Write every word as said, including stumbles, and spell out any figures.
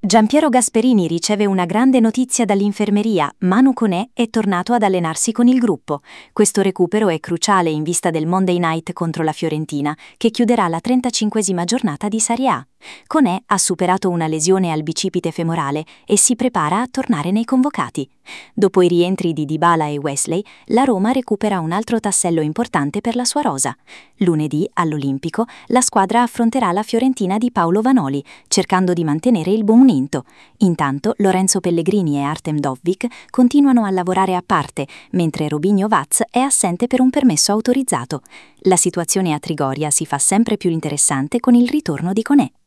Giampiero Gasperini riceve una grande notizia dall'infermeria: Manu Koné è tornato ad allenarsi con il gruppo. Questo recupero è cruciale in vista del Monday Night contro la Fiorentina, che chiuderà la trentacinquesima giornata di Serie A. Koné ha superato una lesione al bicipite femorale e si prepara a tornare nei convocati. Dopo i rientri di Dybala e Wesley, la Roma recupera un altro tassello importante per la sua rosa. Lunedì, all'Olimpico, la squadra affronterà la Fiorentina di Paolo Vanoli, cercando di mantenere il buon unto. Intanto Lorenzo Pellegrini e Artem Dovbyk continuano a lavorare a parte, mentre Robinho Vaz è assente per un permesso autorizzato. La situazione a Trigoria si fa sempre più interessante con il ritorno di Koné.